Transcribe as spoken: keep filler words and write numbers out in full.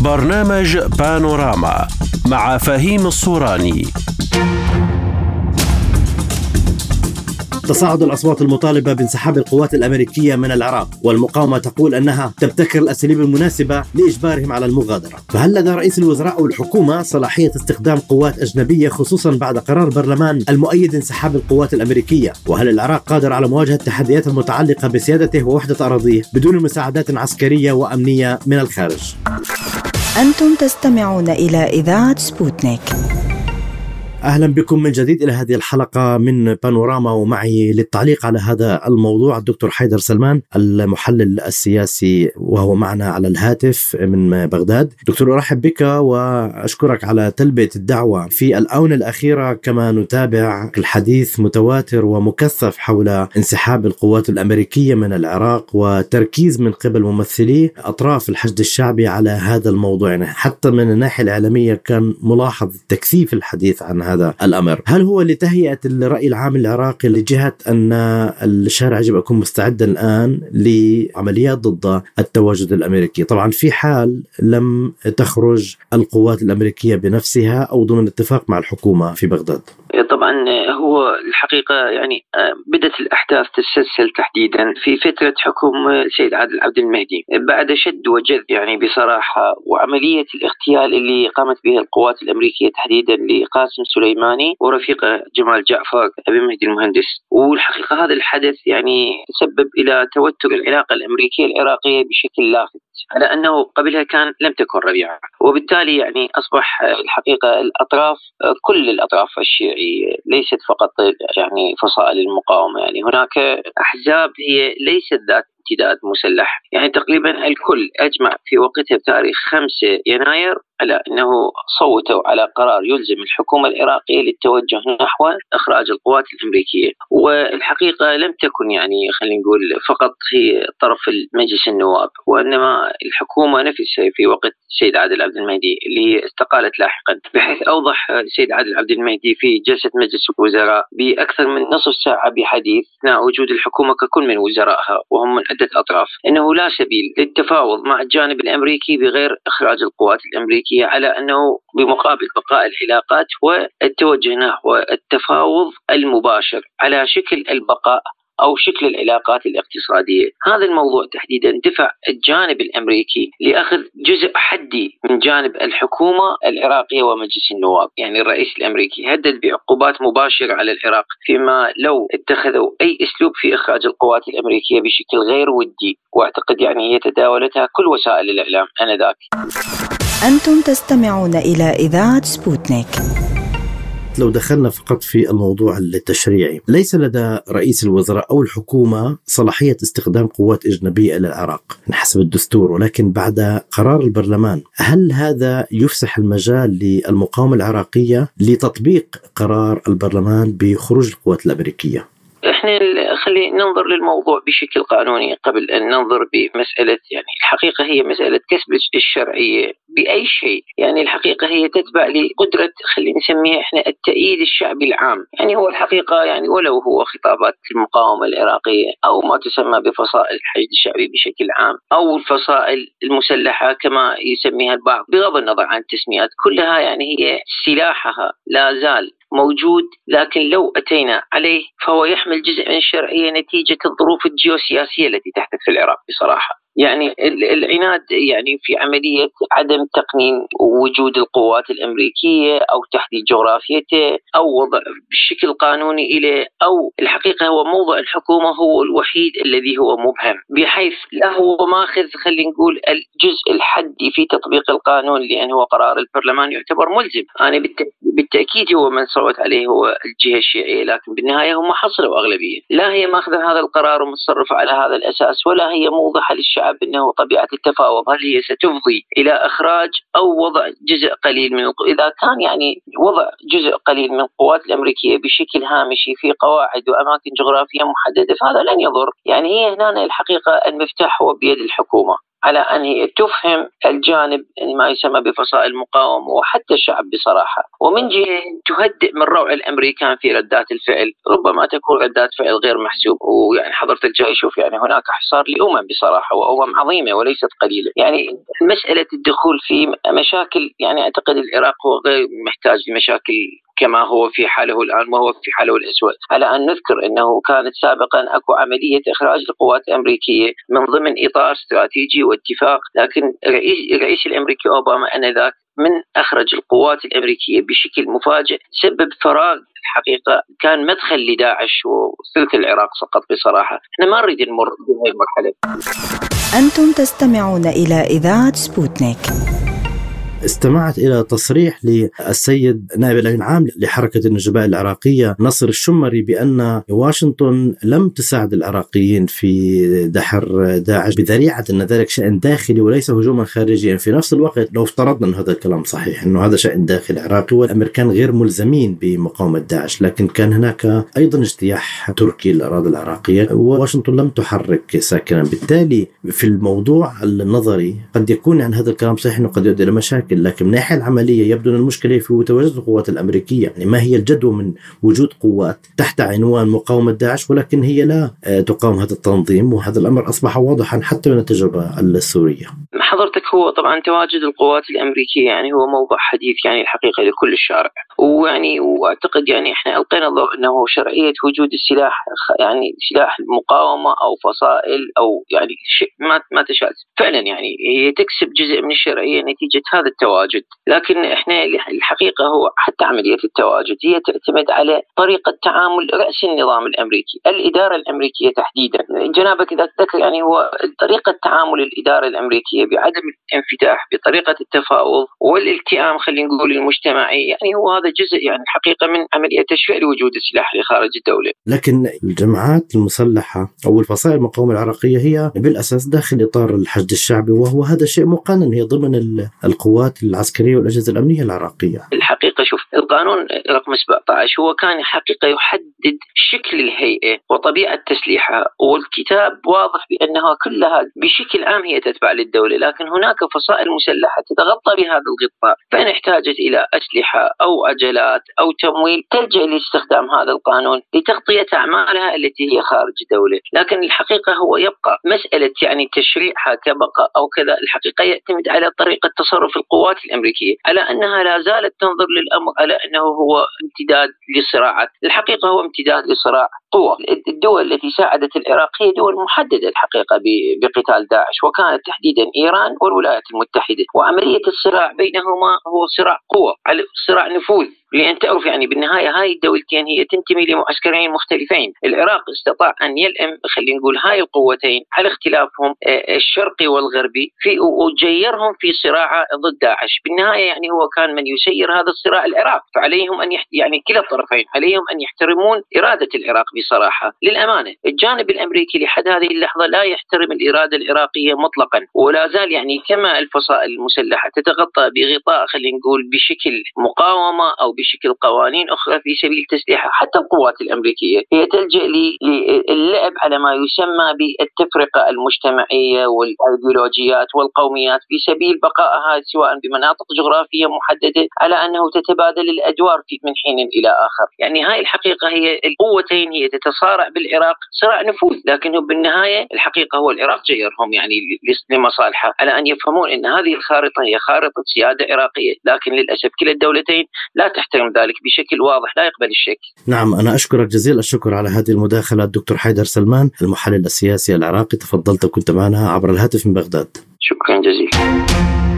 برنامج بانوراما مع فهيم الصوراني. تصاعد الأصوات المطالبة بانسحاب القوات الأمريكية من العراق، والمقاومة تقول أنها تبتكر الأساليب المناسبة لإجبارهم على المغادرة. فهل لدى رئيس الوزراء أو الحكومة صلاحية استخدام قوات أجنبية، خصوصا بعد قرار البرلمان المؤيد انسحاب القوات الأمريكية؟ وهل العراق قادر على مواجهة التحديات المتعلقة بسيادته ووحدة أراضيه بدون مساعدات عسكرية وأمنية من الخارج؟ أنتم تستمعون إلى إذاعة سبوتنيك. أهلا بكم من جديد إلى هذه الحلقة من بانوراما، ومعي للتعليق على هذا الموضوع الدكتور حيدر سلمان المحلل السياسي، وهو معنا على الهاتف من بغداد. دكتور، أرحب بك وأشكرك على تلبية الدعوة. في الآونة الأخيرة كما نتابع الحديث متواتر ومكثف حول انسحاب القوات الأمريكية من العراق، وتركيز من قبل ممثلي أطراف الحشد الشعبي على هذا الموضوع. يعني حتى من الناحية الإعلامية كان ملاحظ تكثيف الحديث عن هذا هذا الأمر. هل هو لتهيئة الرأي العام العراقي لجهة أن الشارع يجب يكون مستعدا الآن لعمليات ضد التواجد الأمريكي، طبعا في حال لم تخرج القوات الأمريكية بنفسها أو ضمن اتفاق مع الحكومة في بغداد؟ طبعا هو الحقيقة يعني بدأت الأحداث تتسلسل تحديدا في فترة حكم السيد عادل عبد المهدي بعد شد وجذب يعني بصراحة، وعملية الاغتيال اللي قامت بها القوات الأمريكية تحديدا لقاسم سليماني ورفيقه جمال جعفر أبي مهدي المهندس. والحقيقة هذا الحدث يعني سبب إلى توتر العلاقة الأمريكية العراقية بشكل لافت، على أنه قبلها كان لم تكن ربيعة، وبالتالي يعني أصبح الحقيقة الأطراف كل الأطراف الشيعية ليست فقط يعني فصائل المقاومة، يعني هناك أحزاب هي ليست ذات امتداد مسلح، يعني تقريبا الكل أجمع في وقتها بتاريخ خمسة يناير على أنه صوتوا على قرار يلزم الحكومة العراقية للتوجه نحو إخراج القوات الأمريكية. والحقيقة لم تكن يعني خلينا نقول فقط هي طرف المجلس النواب، وإنما الحكومة نفسها في وقت السيد عادل عبد المهدي اللي استقالت لاحقا، بحيث أوضح السيد عادل عبد المهدي في جلسة مجلس الوزراء بأكثر من نصف ساعة بحديث أثناء وجود الحكومة ككل من وزرائها وهم من عدة أطراف، أنه لا سبيل للتفاوض مع الجانب الأمريكي بغير إخراج القوات الأمريكية، على أنه بمقابل بقاء العلاقات والتوجه نحو التفاوض المباشر على شكل البقاء أو شكل العلاقات الاقتصادية. هذا الموضوع تحديدا دفع الجانب الأمريكي لأخذ جزء حدي من جانب الحكومة العراقية ومجلس النواب، يعني الرئيس الأمريكي هدد بعقوبات مباشرة على العراق فيما لو اتخذوا أي أسلوب في إخراج القوات الأمريكية بشكل غير ودي، واعتقد يعني هي تداولتها كل وسائل الإعلام آنذاك. أنتم تستمعون إلى إذاعة سبوتنيك. لو دخلنا فقط في الموضوع التشريعي، ليس لدى رئيس الوزراء أو الحكومة صلاحية استخدام قوات أجنبية إلى العراق حسب الدستور، ولكن بعد قرار البرلمان هل هذا يفسح المجال للمقاومة العراقية لتطبيق قرار البرلمان بخروج القوات الأمريكية؟ احنا خلينا ننظر للموضوع بشكل قانوني قبل ان ننظر بمسألة، يعني الحقيقة هي مسألة كسب الشرعية بأي شيء، يعني الحقيقة هي تتبع لقدرة خلينا نسميها احنا التأييد الشعبي العام، يعني هو الحقيقة يعني ولو هو خطابات المقاومة العراقية او ما تسمى بفصائل الحشد الشعبي بشكل عام او الفصائل المسلحة كما يسميها البعض، بغض النظر عن التسميات كلها، يعني هي سلاحها لا زال موجود، لكن لو أتينا عليه فهو يحمل جزء من الشرعية نتيجة الظروف الجيوسياسية التي تحدث في العراق بصراحة. يعني العناد يعني في عملية عدم تقنين وجود القوات الأمريكية أو تحديد جغرافيته أو وضع بشكل قانوني إليه، أو الحقيقة هو موضع الحكومة هو الوحيد الذي هو مبهم، بحيث لا هو ماخذ خلينا نقول الجزء الحدي في تطبيق القانون، لأن هو قرار البرلمان يعتبر ملزم. أنا بالتأكيد هو من صوت عليه هو الجهة الشيعية، لكن بالنهاية هم حصلوا أغلبية، لا هي ماخذة هذا القرار ومتصرفة على هذا الأساس، ولا هي موضحة للشعب أنه طبيعة التفاوض هل هي ستفضي إلى إخراج أو وضع جزء قليل من القو... إذا كان يعني وضع جزء قليل من القوات الأمريكية بشكل هامشي في قواعد وأماكن جغرافية محددة فهذا لن يضر، يعني هي هنا الحقيقة المفتاح هو بيد الحكومة. على أن هي تفهم الجانب ما يسمى بفصائل المقاومة وحتى الشعب بصراحة، ومن جهة تهدئ من روع الأمريكان في ردات الفعل، ربما تكون ردات فعل غير محسوب. ويعني حضرتك جاي شوف يعني هناك حصار لأمم بصراحة، وأمم عظيمة وليست قليلة. يعني مسألة الدخول في مشاكل، يعني أعتقد العراق هو غير محتاج لمشاكل كما هو في حاله الآن وهو في حاله الأسود. على أن نذكر أنه كانت سابقا أكو عملية إخراج القوات الأمريكية من ضمن إطار استراتيجي واتفاق، لكن الرئيس, الرئيس الأمريكي أوباما أنذاك من أخرج القوات الأمريكية بشكل مفاجئ سبب فراغ الحقيقة كان مدخل لداعش وثلث العراق سقط بصراحة. احنا ما نريد نمر بهذه المرحلة. أنتم تستمعون إلى إذاعة سبوتنيك. استمعت إلى تصريح للسيد نائب الأمين العام لحركة النجباء العراقية نصر الشمري بأن واشنطن لم تساعد العراقيين في دحر داعش بذريعة أن ذلك شأن داخلي وليس هجوما خارجيا. في نفس الوقت لو افترضنا أن هذا الكلام صحيح، أنه هذا شأن داخلي عراقي والأمريكان غير ملزمين بمقاومة داعش، لكن كان هناك أيضا اجتياح تركي للأراضي العراقية وواشنطن لم تحرك ساكنا. بالتالي في الموضوع النظري قد يكون عن هذا الكلام صحيح أنه قد يؤدي إلى مشاكل، لكن من الناحية العملية يبدو أن المشكلة في تواجد القوات الأمريكية. يعني ما هي الجدوى من وجود قوات تحت عنوان مقاومة داعش ولكن هي لا تقاوم هذا التنظيم، وهذا الأمر أصبح واضحا حتى من التجربة السورية. حضرتك هو طبعا تواجد القوات الأمريكية يعني هو موضوع حديث يعني الحقيقة لكل الشارع، ويعني واعتقد يعني احنا ألقينا الضوء أنه شرعية وجود السلاح يعني سلاح المقاومة أو فصائل أو يعني شيء ما ما تشاء فعلا، يعني هي تكسب جزء من الشرعية نتيجة هذا التواجد. لكن احنا الحقيقة هو حتى عملية التواجد هي تعتمد على طريقة تعامل رأس النظام الأمريكي، الإدارة الأمريكية تحديدا. جنابك إذا تذكر يعني هو طريقة تعامل الإدارة الأمريكية بعدم الانفتاح، بطريقة التفاوض والالتئام خلينا نقول المجتمعي، يعني هو هذا جزء يعني الحقيقة من عملية تشريع لوجود السلاح لخارج الدولة. لكن الجماعات المسلحة أو الفصائل المقاومة العراقية هي بالأساس داخل إطار الحشد الشعبي، وهو هذا شيء مقنن، هي ضمن القوات العسكرية والأجهزة الأمنية العراقية. الحقيقة شوف القانون رقم سبعة عشر هو كان حقيقة يحدد شكل الهيئة وطبيعة تسليحها، والكتاب واضح بأنها كلها بشكل عام هي تتبع للدولة، لكن هناك فصائل مسلحة تتغطى بهذا الغطاء، فإن احتاجت إلى أسلحة أو عجلات أو تمويل تلجأ لاستخدام هذا القانون لتغطية أعمالها التي هي خارج الدولة. لكن الحقيقة هو يبقى مسألة يعني تشريعها كبقى أو كذا، الحقيقة يعتمد على طريقة تصرف القوات الأمريكية، على أنها لا زالت تنظر للأمر على أنه هو امتداد لصراعات. الحقيقة هو امتداد لصراع قوة. الدول التي ساعدت العراق هي دول محددة الحقيقة بقتال داعش، وكانت تحديدا إيران والولايات المتحدة، وعملية الصراع بينهما هو صراع قوة على صراع نفوذ. لأن تعرف يعني بالنهاية هاي الدولتين هي تنتمي لمعسكرين مختلفين. العراق استطاع أن يلئم خلينا نقول هاي القوتين على اختلافهم الشرقي والغربي في وجيرهم في صراع ضد داعش. بالنهاية يعني هو كان من يسير هذا الصراع العراق، فعليهم أن يحت... يعني كلا الطرفين عليهم أن يحترمون إرادة العراق بصراحة. للأمانة الجانب الأمريكي لحد هذه اللحظة لا يحترم الإرادة العراقية مطلقا، ولا زال يعني كما الفصائل المسلحة تتغطى بغطاء خلينا نقول بشكل مقاومة أو بشكل قوانين أخرى في سبيل تسليحها، حتى القوات الأمريكية هي تلجأ للعب على ما يسمى بالتفرقة المجتمعية والأيديولوجيات والقوميات في سبيل بقائها سواء بمناطق جغرافية محددة، على أنه تتبادل الأدوار من حين إلى آخر. يعني هاي الحقيقة هي القوتين هي تتصارع بالعراق صراع نفوذ، لكنه بالنهاية الحقيقة هو العراق جيرهم يعني لمصالحه، على أن يفهمون أن هذه الخارطة هي خارطة سيادة عراقية، لكن للأسف كلا الدولتين لا تحترم ذلك بشكل واضح لا يقبل الشك. نعم، أنا أشكرك جزيل الشكر على هذه المداخلة الدكتور حيدر سلمان المحلل السياسي العراقي، تفضلت وكنت معنا عبر الهاتف من بغداد. شكرا جزيلا.